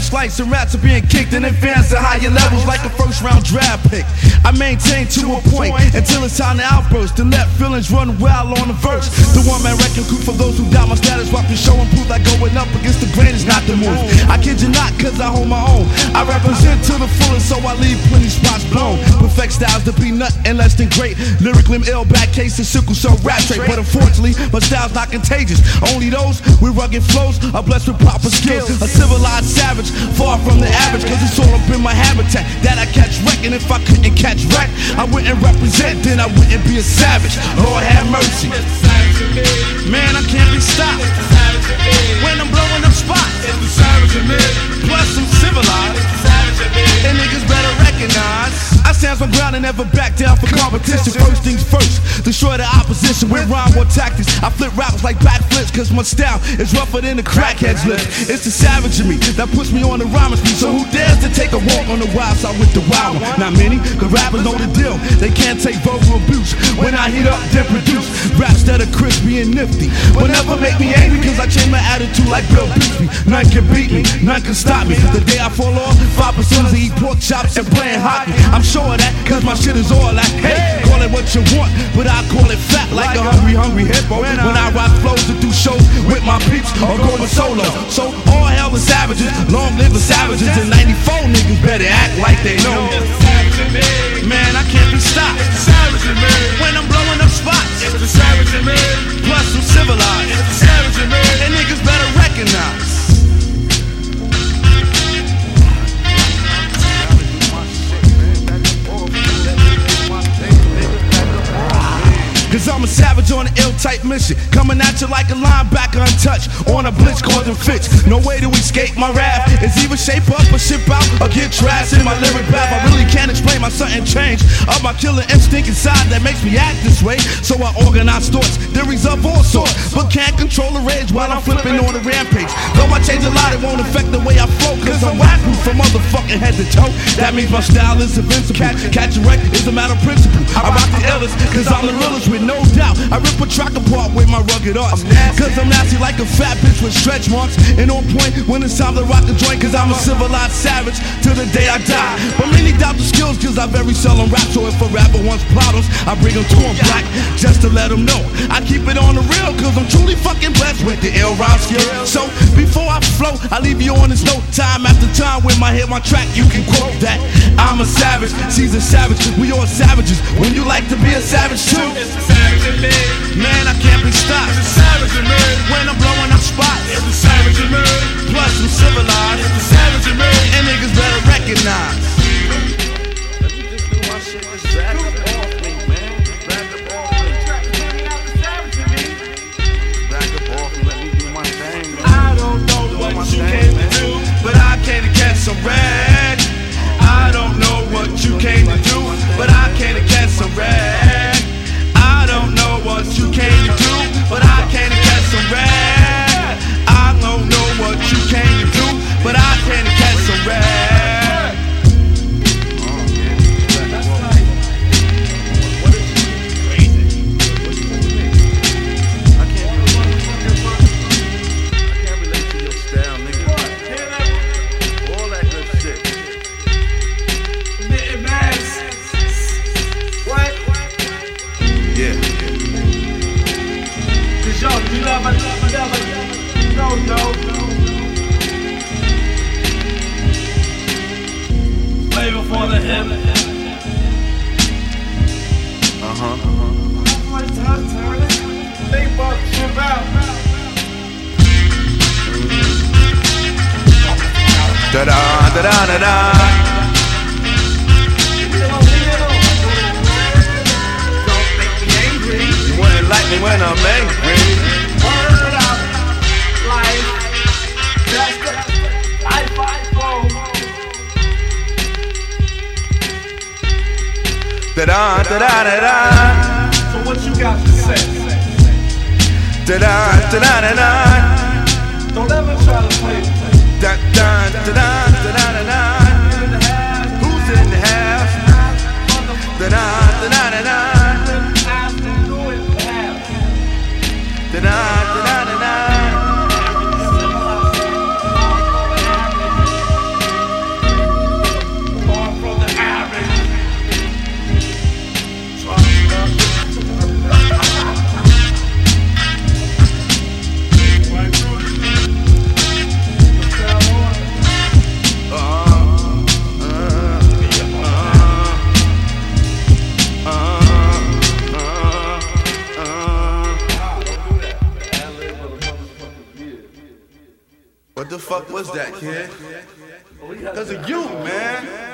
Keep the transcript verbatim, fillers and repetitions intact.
lights and rats are being kicked and advance to higher levels like a first round draft pick. I maintain to a point until it's time to outburst and let feelings run wild on the verse. The one man wrecking crew for those who doubt my status, rock the show and prove that going up against the grain is not the move. I kid you not, cause I hold my own. I represent to the fullest, so I leave plenty spots blown. Perfect styles to be nut and less than great. Lyrically, I'm ill, back case and sickle cell rap trait. But unfortunately, my style's not contagious. Only those with rugged flows are blessed with proper skills. A civilized savage, far from the average, cause it's all up in my habitat that I catch wreck. And if I couldn't catch wreck, I wouldn't represent, then I wouldn't be a savage. Lord have mercy. Man, I can't be stopped when I'm blowing up spots. Plus I'm civilized, and niggas better recognize I stand my ground and never back down for competition. First things first, destroy the opposition with rhyme or tactics. I flip rappers like backflips, cause my style is rougher than the crackhead's lips. It's the savage in me that puts me on the rhyming speed. So who dares to take a walk on the wild side with the wild one? Not many, cause rappers know the deal. They can't take verbal abuse. When I heat up, then produce raps that are crispy and nifty, but never make me angry, cause I change my attitude like Bill Bixby. None can beat me, none can stop me. The day I fall off, five percent eat pork chops and playing hockey. I'm sure of that, cause my shit is all that. Hey, call it what you want, but I call it fat like a hungry, hungry hippo. When I rock flows to do shows with my peeps or going solo. So all hell the savages, long live the savages. And ninety-four niggas better act like they know. Man, I can't be stopped when I'm blowing up spots. Plus I'm civilized, and niggas better recognize. Cause I'm a savage on an ill-type mission, coming at you like a linebacker untouched, on a blitz causing fits. No way to escape my wrath. It's either shape up or ship out or get trashed in my lyric path. I really can't explain my sudden change of my killer instinct inside that makes me act this way. So I organize thoughts, theories of all sorts, but can't control the rage while I'm flipping on the rampage. Though I change a lot, it won't affect the way I flow, cause I'm whack-proof from motherfucking head to toe. That means my style is invincible. Catch a wreck is a matter of principle. I rock the illest, cause I'm the realest with no doubt. I rip a track apart with my rugged arts, cause I'm nasty like a fat bitch with stretch marks. And on point when it's time to rock the joint, cause I'm a civilized savage till the day I die. But many doubt the skills, cause I very seldom rap. So if a rapper wants problems, I bring them to him black, just to let him know I keep it on the real, cause I'm truly fucking blessed with the ill rhyme skill. So before I flow, I leave you on this note. Time after time when I hit my track, you can quote that I'm a savage, she's a savage, we all savages. When you like to be a savage too, man, I can't be stopped when I'm blowing up spots. Plus I'm civilized, and niggas better recognize. Let me just do my shit, just back up off me, man. Just back up off me. Back up off me, let me do my thing, man. I don't know what you came to do, but I came to catch some red. I don't know what you came to do, but I came to catch some red. I don't know what you came to do, but I came to catch some red. I don't know what you came to do, but I came to catch some red. No, no, flavor for the hip. Uh-huh, uh-huh. They bought shit out. Da-da, da-da, da-da. Don't make me angry. You wouldn't like me when I'm angry. Word out. Life, that's the life I go. Da-da, da-da, da-da. So what you got to say? Da-da, da-da, da-da. Don't ever try to play. Da-da, da-da, da-da, da-da. Who's in the house? Da-da, da-da, da-da. Da-da, da-da, da-da. What the fuck was that, kid? That's a you, man.